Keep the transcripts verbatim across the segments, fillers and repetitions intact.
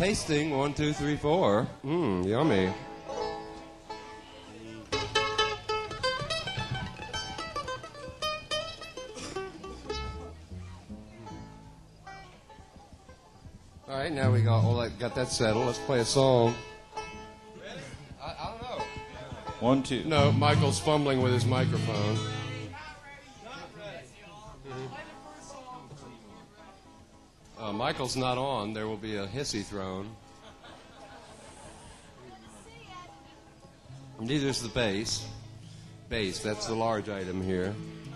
tasting. One, two, three, four. Mmm, yummy. All right, now we got all that, got that settled. Let's play a song. I, I don't know. One, two. No, Michael's fumbling with his microphone. Uh, Michael's not on. There will be a hissy thrown. Neither is the bass. Bass, that's the large item here.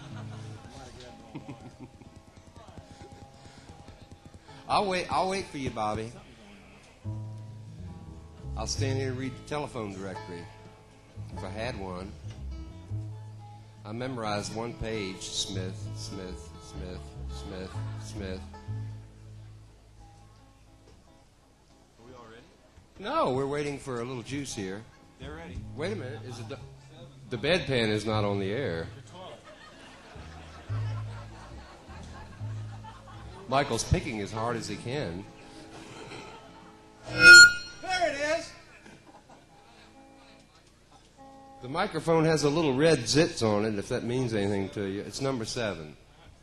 I'll wait. I'll wait for you, Bobby. I'll stand here and read the telephone directory, if I had one. I memorized one page: Smith, Smith, Smith, Smith, Smith. Are we all ready? No, we're waiting for a little juice here. They're ready. Wait a minute. Is it the, the bedpan is not on the air? Michael's picking as hard as he can. There it is. The microphone has a little red zits on it, if that means anything to you. It's number seven.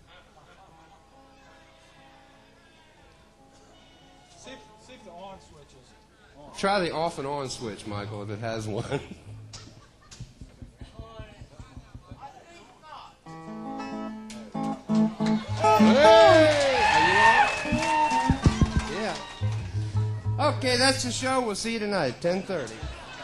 See if, see if the on switch is on. Try the off and on switch, Michael, if it has one. Hey! Yeah. Okay, that's the show. We'll see you tonight, ten thirty.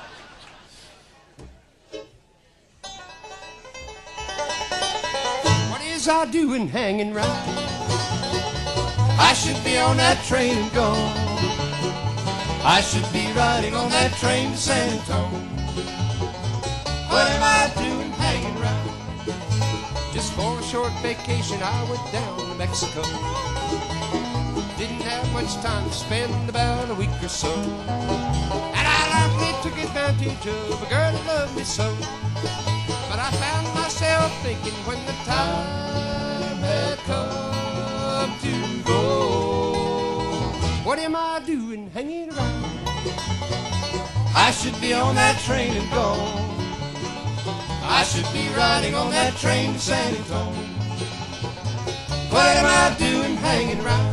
What is I doing hanging round? I should be on that train and gone. I should be riding on that train to San Antonio. What am I doing hanging around? Just for a short vacation, I went down to Mexico. Didn't have much time to spend, about a week or so. And I lovely took advantage of a girl that loved me so. But I found myself thinking when the time had come to go, what am I doing hanging around? I should be on that train and gone. I should be riding on that train to San Antonio. What am I doing hanging around?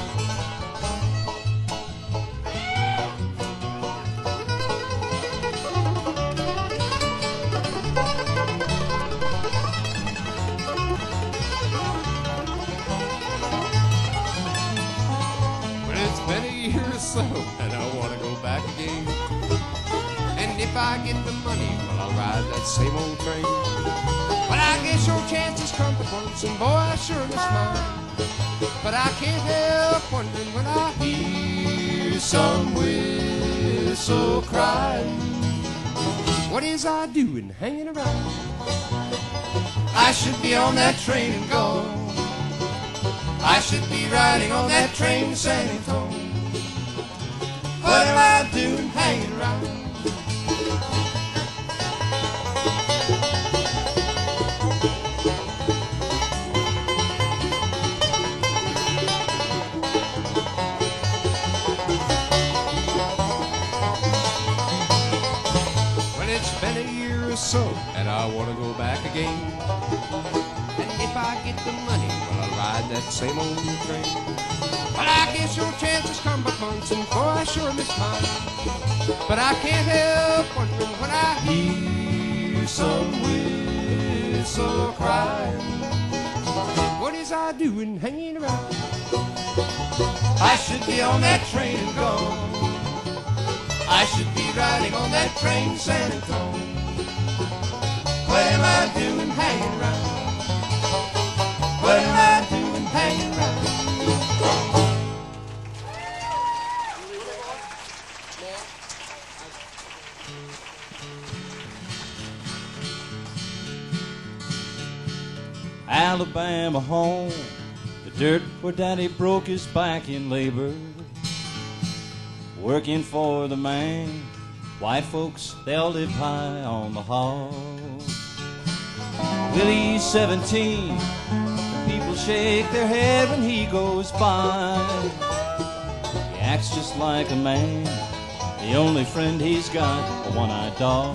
But it's been a year or so, and I want to go back again. And if I get the money, well, I'll ride that same old train. But I guess your chances come but once, and boy, I sure miss mine. But I can't help wondering when I hear some whistle crying, what is I doing hanging around? I should be on that train and gone. I should be riding on that train to San Antonio. What am I doing hanging around? Been a year or so, and I want to go back again. And if I get the money, well, I'll ride that same old train. But I guess your chances come by once, and boy, I sure miss mine. But I can't help wondering when I hear some whistle crying, what is I doing hanging around? I should be on that train and gone. I should be riding on that train to San Antonio. What am I doing hanging around? What am I doing hanging around? Alabama home, the dirt where Daddy broke his back in labor. Working for the man, white folks, they'll live high on the hog. Willie's seventeen, the people shake their head when he goes by. The acts just like a man. The only friend he's got, a one-eyed dog.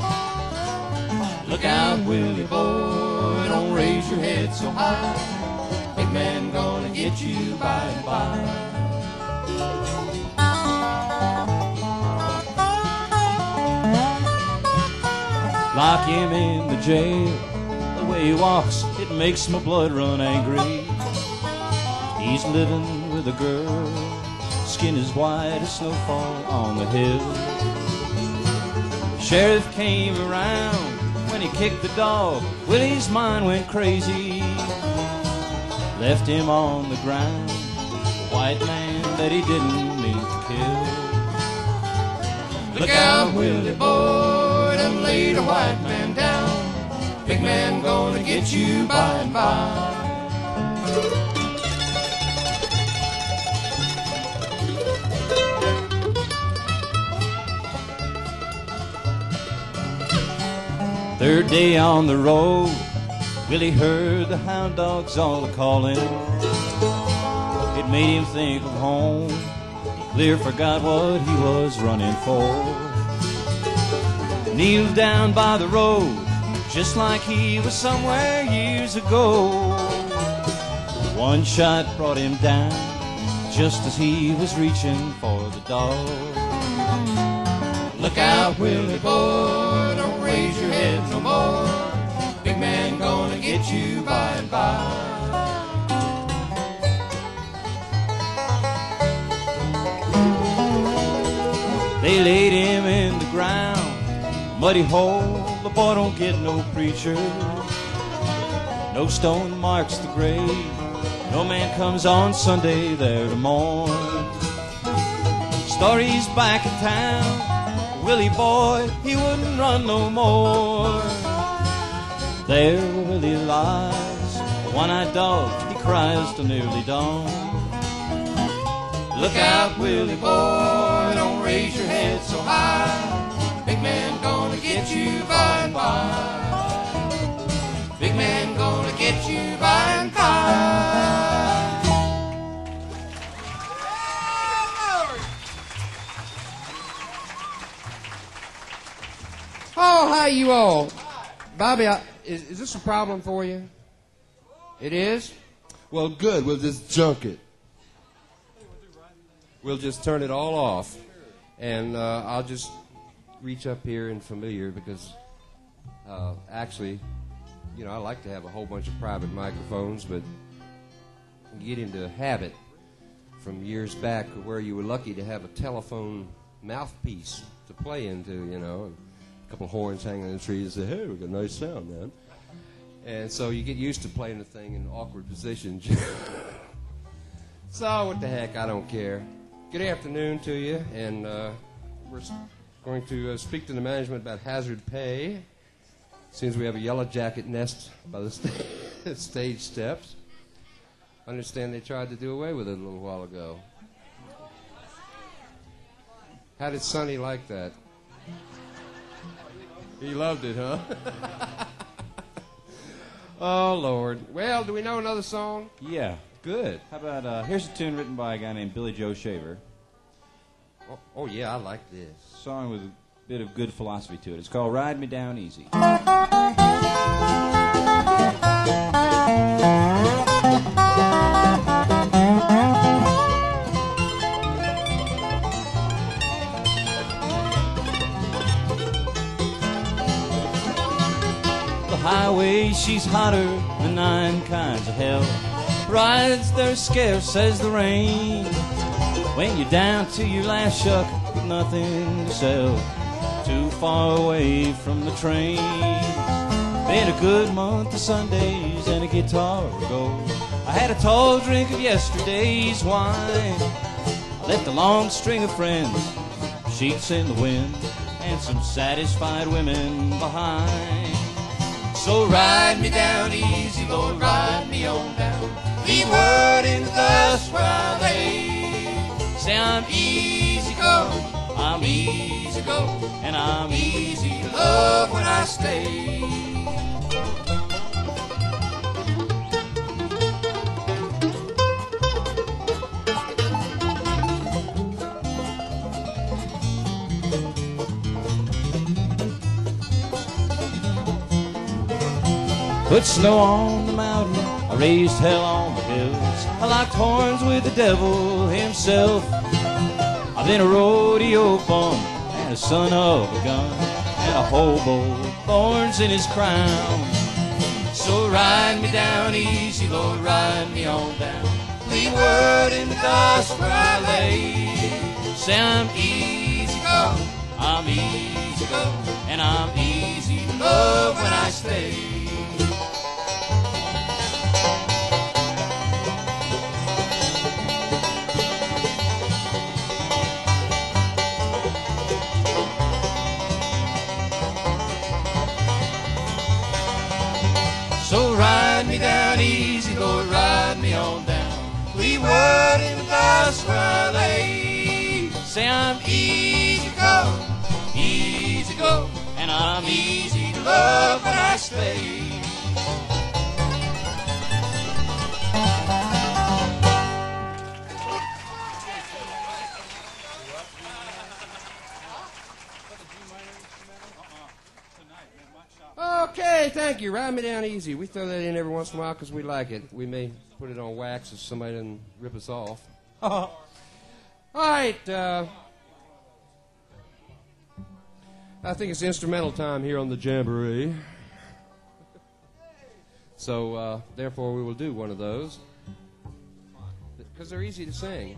Look out, Willie boy, don't raise your head so high. Big man gonna get you by and by. Lock him in the jail. The way he walks, it makes my blood run angry. He's living with a girl, skin as white as snowfall on the hill. Sheriff came around when he kicked the dog. Willie's mind went crazy. Left him on the ground, a white man that he didn't mean to kill. Look out, Willie boy, done laid a white man down. Big man gonna get you by and by. Third day on the road, Willie heard the hound dogs all a-calling. It made him think of home. He clear forgot what he was running for. Kneeled down by the road, just like he was somewhere years ago. One shot brought him down, just as he was reaching for the dog. Look out, Willie boy, don't raise your head no more. Big man gonna get you by and by. They laid him in the ground, muddy hole, the boy don't get no preacher. No stone marks the grave, no man comes on Sunday there to mourn. Stories back in town, Willie boy, he wouldn't run no more. There Willie lies, a one-eyed dog, he cries till nearly dawn. Look out, Willie boy, don't raise your head so high. Big man gonna get you by and by. Big man gonna get you by and by. Oh, hi, you all. Bobby, I, is, is this a problem for you? It is? Well, good. We'll just junk it. We'll just turn it all off. And uh, I'll just reach up here in familiar because uh, actually, you know, I like to have a whole bunch of private microphones, but you get into a habit from years back where you were lucky to have a telephone mouthpiece to play into, you know, and a couple of horns hanging in the trees and say, hey, we got a nice sound, man. And so you get used to playing the thing in awkward positions. So what the heck, I don't care. Good afternoon to you, and uh, we're going to uh, speak to the management about hazard pay. Seems we have a yellow jacket nest by the st- stage steps. I understand they tried to do away with it a little while ago. How did Sonny like that? He loved it, huh? Oh, Lord. Well, do we know another song? Yeah. Good. How about, uh, here's a tune written by a guy named Billy Joe Shaver. Oh, oh, yeah, I like this. Song with a bit of good philosophy to it. It's called Ride Me Down Easy. The highway, she's hotter than nine kinds of hell. Rides, they're scarce as the rain. When you're down to your last shuck with nothing to sell, too far away from the train. Been a good month of Sundays and a guitar ago. I had a tall drink of yesterday's wine. I left a long string of friends, sheets in the wind, and some satisfied women behind. So ride me down easy, Lord, ride me on down. Leave word in the dust where I lay. Say I'm easy go, I'm easy go, and I'm easy to love when I stay. Put snow on the mountain, I raised hell on the hills. I locked horns with the devil himself. I've been a rodeo bum and a son of a gun and a hobo with thorns in his crown. So ride me down easy, Lord, ride me on down. Leave word in the dust where I lay. Say I'm easy go, I'm easy go, and I'm easy to love when I stay. So ride me down easy, Lord, ride me on down. Leave word in the dust where I lay. Say I'm easy go, easy go, and I'm easy to love when I stay. Okay, thank you. Ride me down easy. We throw that in every once in a while because we like it. We may put it on wax if somebody doesn't rip us off. All right. Uh, I think it's instrumental time here on the Jamboree. So, uh, therefore, we will do one of those. Because they're easy to sing.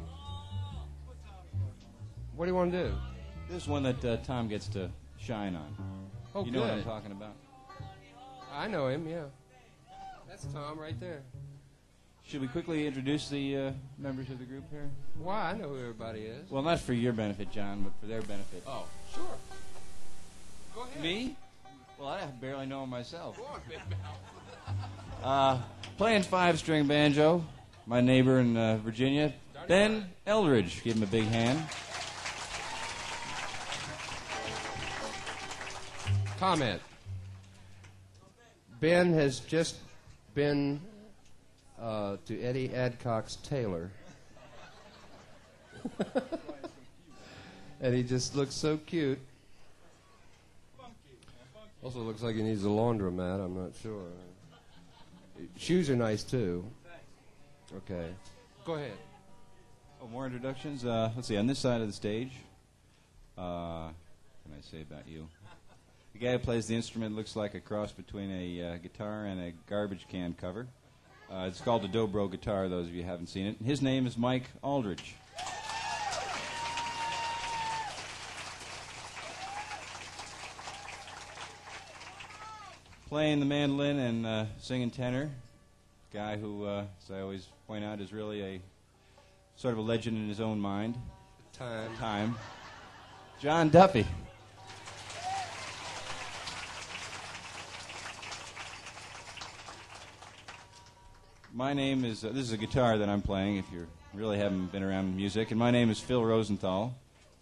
What do you want to do? This is one that uh, Tom gets to shine on. Oh, you know good. what I'm talking about. I know him, yeah. That's Tom right there. Should we quickly introduce the uh, members of the group here? Why? I know who everybody is. Well, not for your benefit, John, but for their benefit. Oh, sure. Go ahead. Me? Well, I barely know him myself. Go on, Big Mouth. Uh, playing five-string banjo, my neighbor in uh, Virginia, Ben Eldridge. Give him a big hand. Comment. Ben has just been uh, to Eddie Adcock's tailor. And he just looks so cute. Also looks like he needs a laundromat, I'm not sure. Shoes are nice, too. Okay. Go ahead. Oh, more introductions? Uh, let's see, on this side of the stage, uh, what can I say about you? The guy who plays the instrument looks like a cross between a uh, guitar and a garbage can cover. Uh, it's called a dobro guitar, those of you who haven't seen it. His name is Mike Aldrich. Playing the mandolin and uh, singing tenor, guy who, uh, as I always point out, is really a sort of a legend in his own mind. Time. Time. John Duffy. My name is, uh, this is a guitar that I'm playing if you really haven't been around music, and my name is Phil Rosenthal.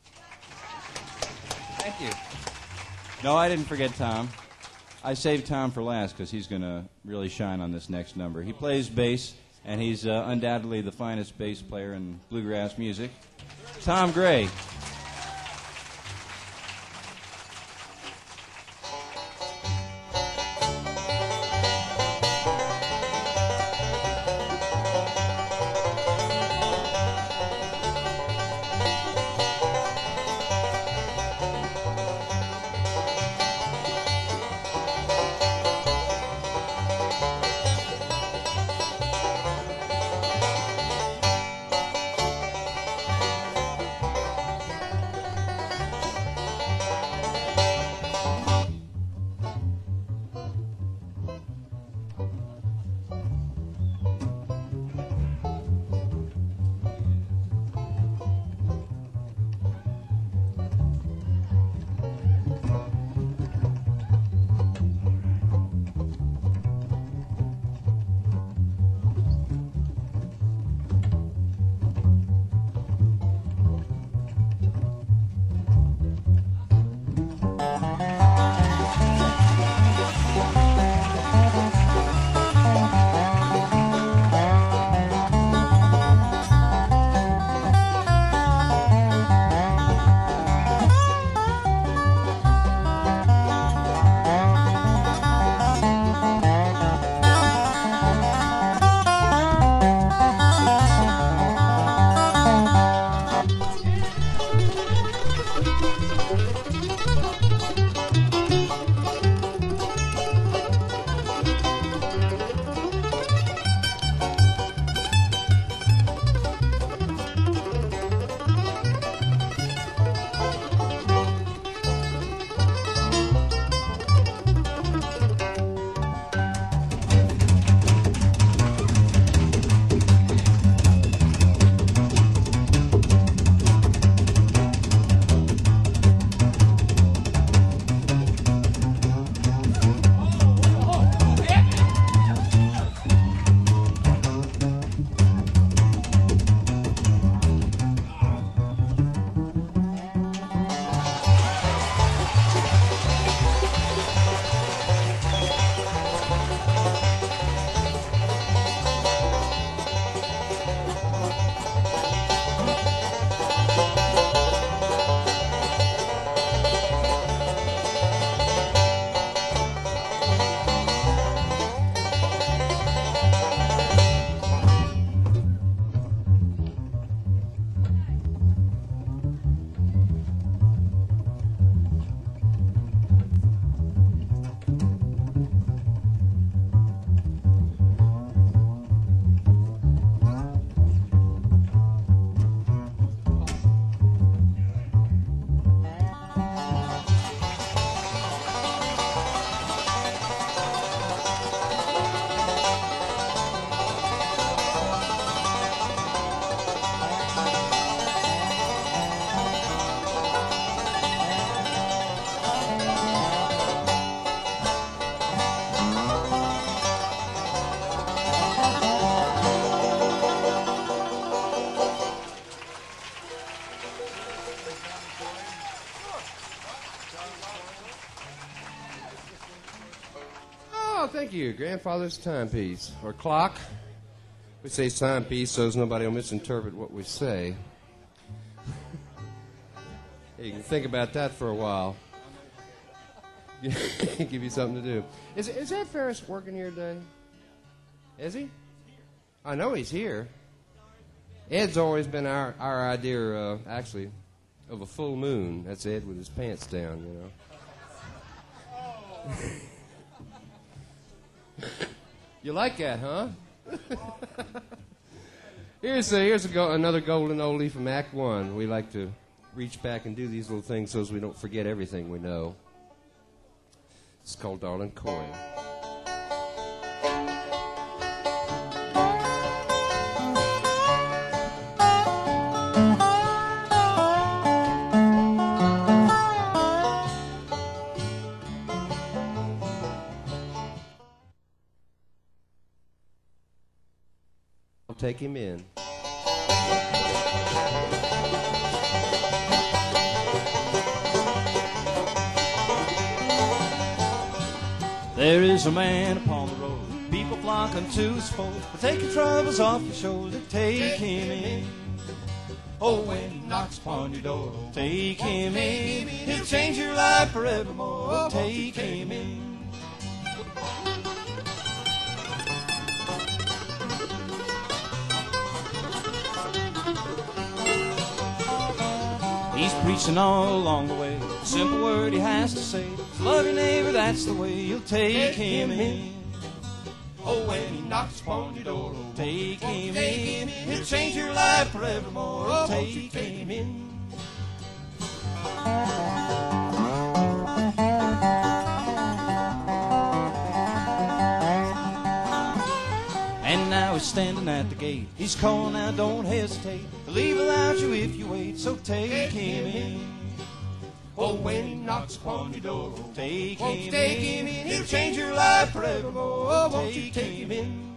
Thank you. No, I didn't forget Tom. I saved Tom for last because he's going to really shine on this next number. He plays bass, and he's uh, undoubtedly the finest bass player in bluegrass music. Tom Gray. thank you. Grandfather's timepiece, or clock. We say timepiece so as nobody will misinterpret what we say. You can think about that for a while. Give you something to do. Is, is Ed Ferris working here today? Is he? I know he's here. Ed's always been our, our idea, uh, actually, of a full moon. That's Ed with his pants down, you know. You like that, huh? here's a, here's a go, another golden oldie from Act One. We like to reach back and do these little things so as we don't forget everything we know. It's called Darling Coy. I'll take him in. There is a man upon the road, people flock unto his fold. But take your troubles off your shoulder, take him in. Oh, when he knocks upon your door, take him in. He'll change your life forevermore, take him in. He's preaching all along the way, a simple word he has to say. Love your neighbor, that's the way you'll take him in. Oh, when he knocks upon your door, take him in. He'll change your life forevermore, take him in. And now he's standing at the gate. He's calling out, don't hesitate. He'll leave without you if you wait, so take him in. Oh, when he knocks upon your door, take him in. He'll change your life forevermore, take him in.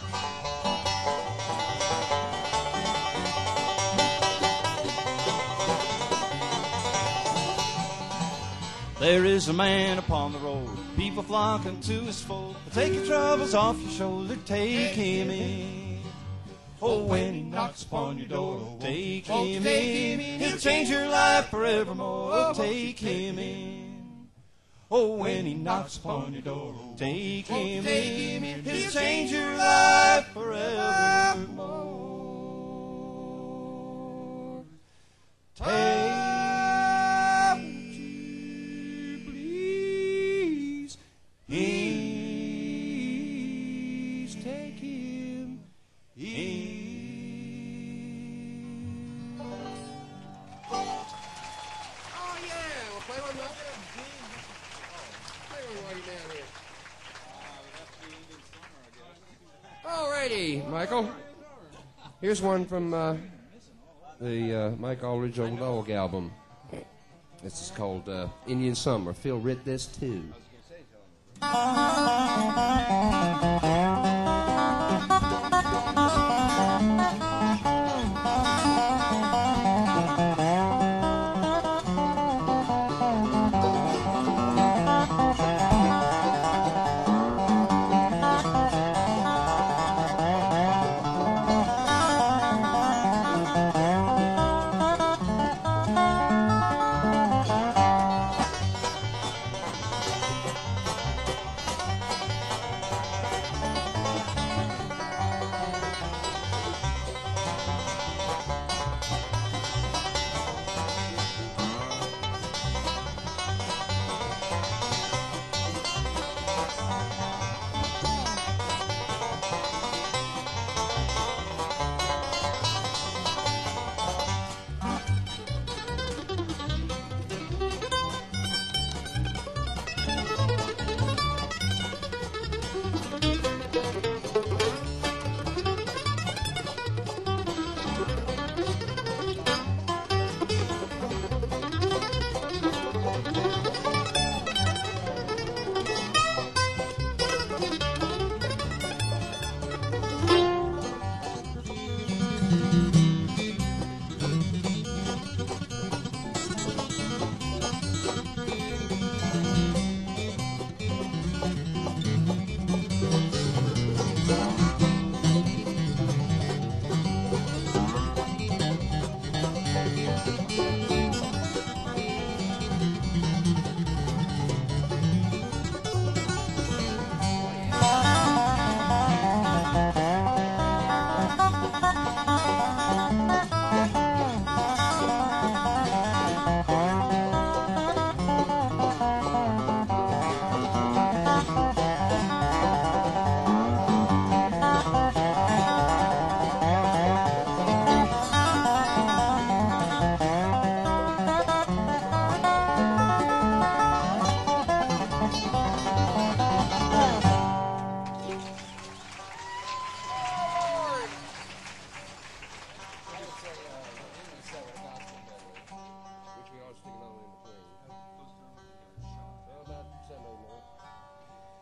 There is a man upon the road, people flocking to his fold. But take your troubles off your shoulder, take him in. Oh, when he knocks upon your door, take him in. He'll change your life forevermore, take him in. Oh, when he knocks upon your door, take him in. He'll change your life forevermore. Take Please take him in. Oh, yeah. We'll play one more. Play one while you're down here. All righty, Michael. Here's one from uh, the uh, Mike Aldridge Old Dog album. This is called uh, Indian Summer. Phil writ this, too.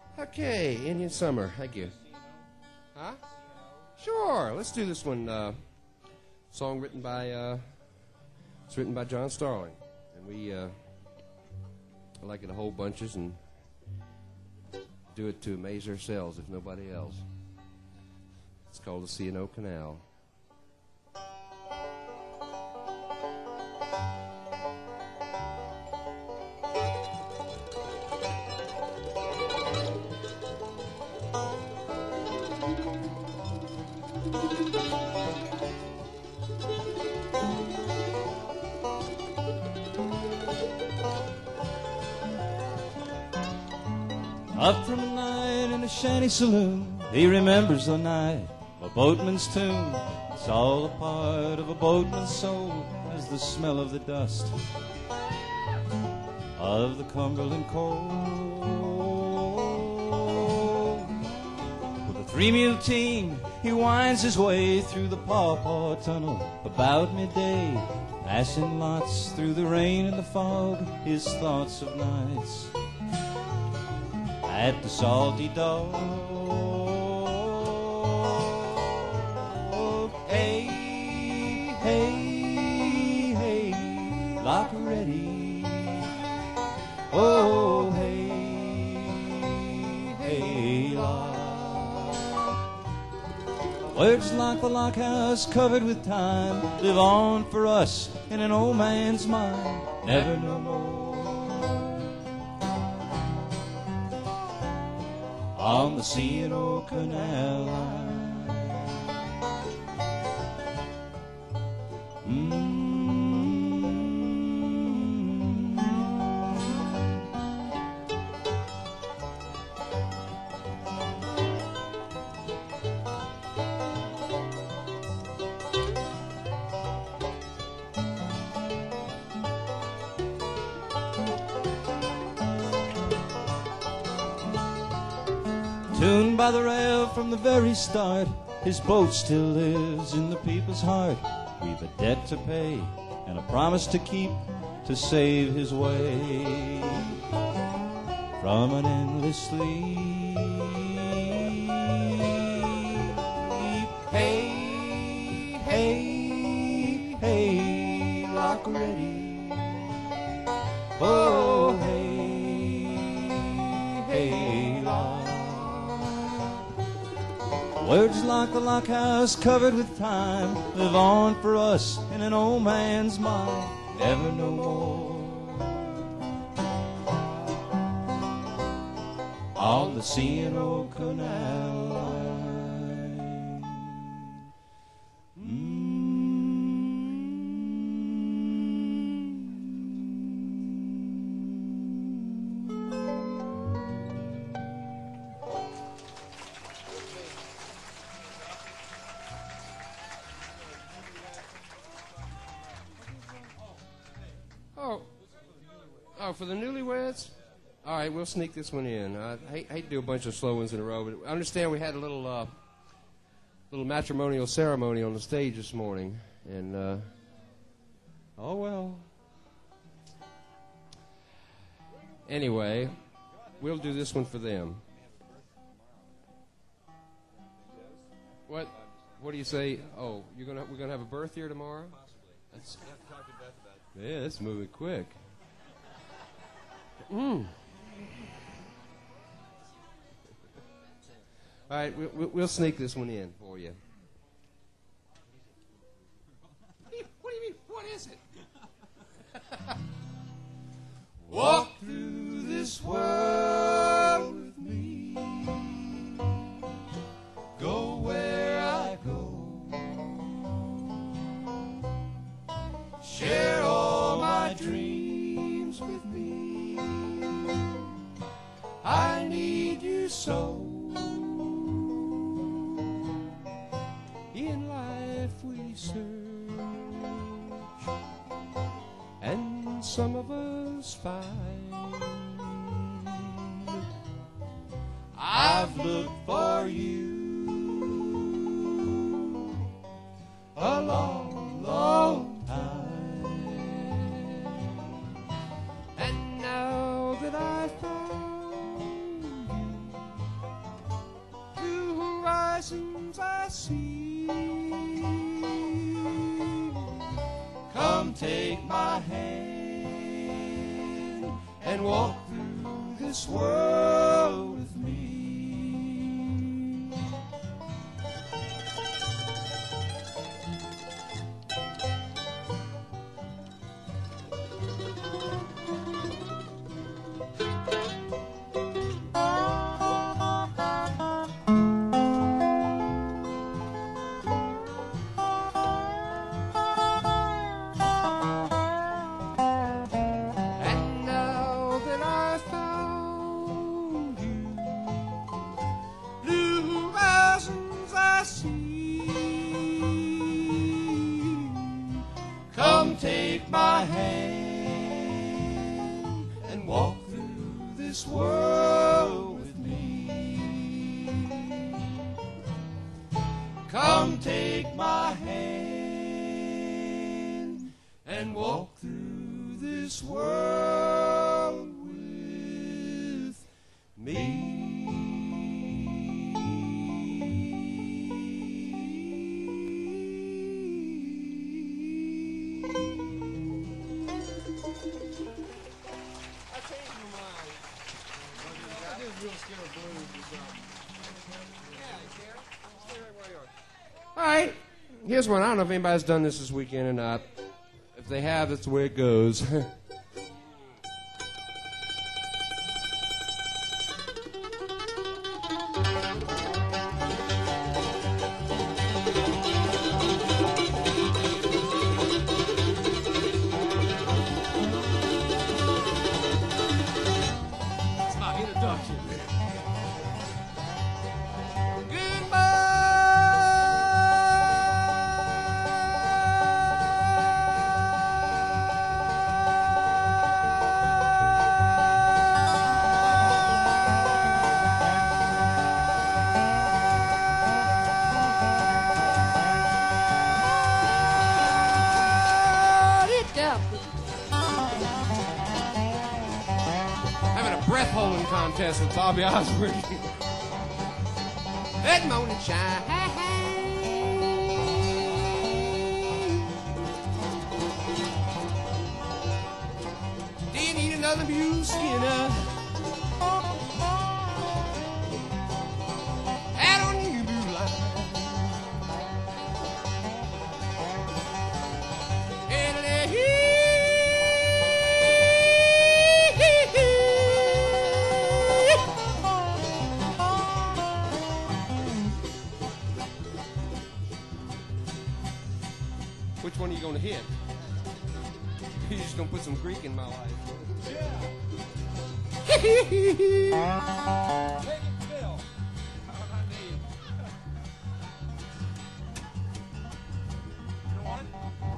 Okay, Indian Summer. Thank you. Huh? Sure. Let's do this one. Uh, song written by, uh, it's written by John Starling. And we uh, like it a whole bunches and do it to amaze ourselves, if nobody else. It's called the C and O Canal. Up from a night in a shanty saloon, he remembers the night of a boatman's tune. It's all a part of a boatman's soul, as the smell of the dust of the Cumberland coal. With a three-mule team, he winds his way through the Paw-Paw Tunnel about midday, passing lots through the rain and the fog, his thoughts of nights at the Salty Dog. Hey, hey, hey, lock ready. Oh, hey, hey, lock. Words like the lock house covered with time live on for us in an old man's mind. Never no more. On the C and O Canal line. Mm-hmm. Tuned by the rail from the very start, his boat still lives in the people's heart. We've a debt to pay and a promise to keep to save his way from an endless sleep. Hey, hey, hey, lock ready. Oh, hey, hey, lock. Words like the lock house covered with time live on for us in an old man's mind. Never no more. On the C and O Canal line. Mm. Oh, oh, for the newlyweds? All right, we'll sneak this one in. I hate, hate to do a bunch of slow ones in a row, but I understand we had a little, uh, little matrimonial ceremony on the stage this morning, and uh, oh well. Anyway, we'll do this one for them. What? What do you say? Oh, you're gonna we're gonna have a birth here tomorrow? That's, yeah, it's moving quick. Mm. All right, we, we, we'll sneak this one in for you. What do you, what do you mean? What is it? Walk through this world with me. Go where I go. Share all my dreams with me. I need you so. In life we search, and some of us find. I've looked for you a long, long time, and now that I found you, horizons I see. Come take my hand and walk through this world with me. Take my hand and walk through this world with me. Come take my hand and walk through this world with me. All right, here's one. I don't know if anybody's done this this weekend or not. If they have, that's the way it goes. It's my introduction. Breath holding contest with Bobby Osborne. That morning shine. Didn't need another mule skinner. Out on you blue line. And which one are you going to hit? You're just going to put some Greek in my life. Yeah. Take it, Phil. How about me? You know what?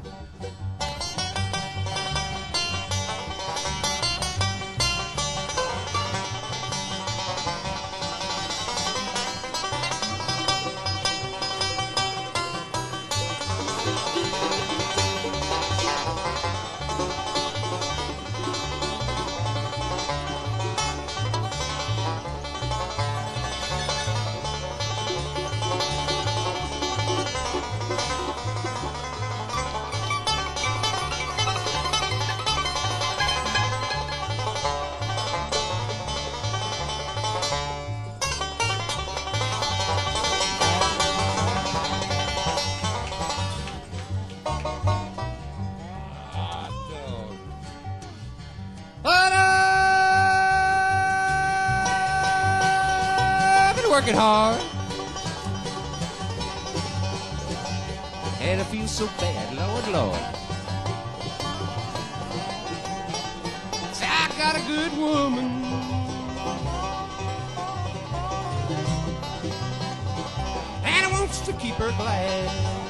Working hard, and I feel so bad, Lord, Lord. Say I got a good woman, and I wants to keep her glad.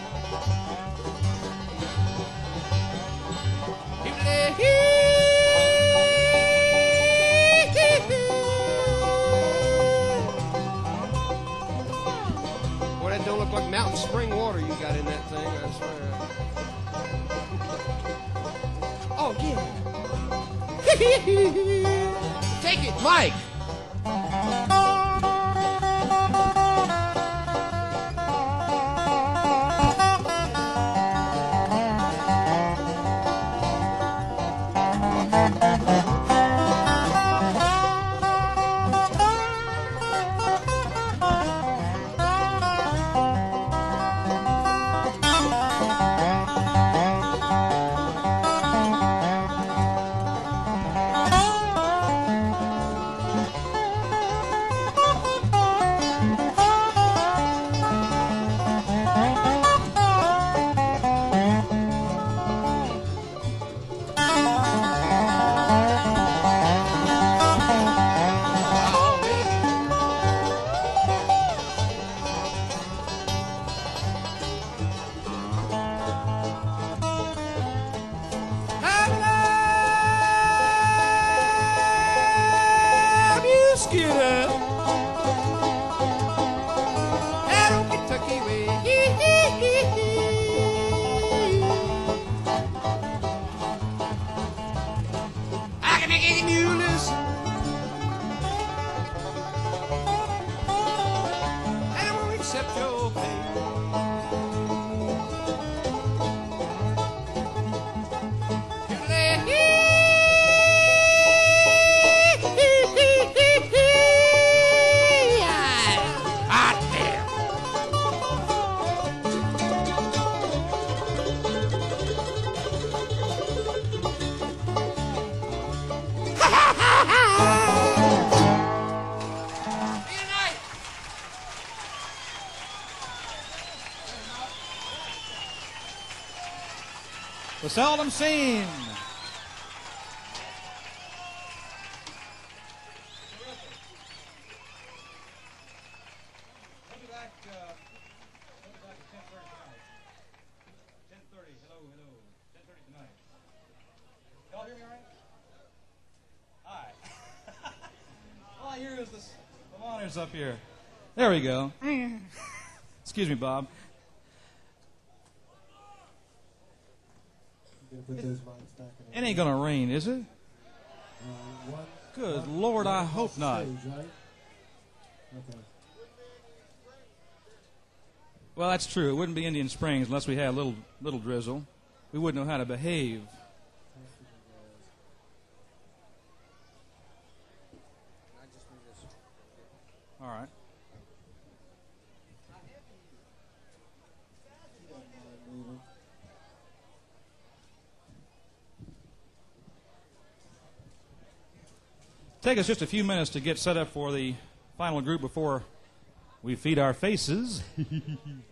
Don't look like mountain spring water you got in that thing, I swear. Oh, yeah. Take it, Mike. get it. That old Kentucky way. I can make any mule listen. And I won't accept your pay. The seldom seen. All I hear is this. The monitor's up here. There we go. Excuse me, Bob. It ain't gonna rain, is it? Good Lord, I hope not. Well, that's true. It wouldn't be Indian Springs unless we had a little little drizzle. We wouldn't know how to behave. All right. Take us just a few minutes to get set up for the final group before we feed our faces.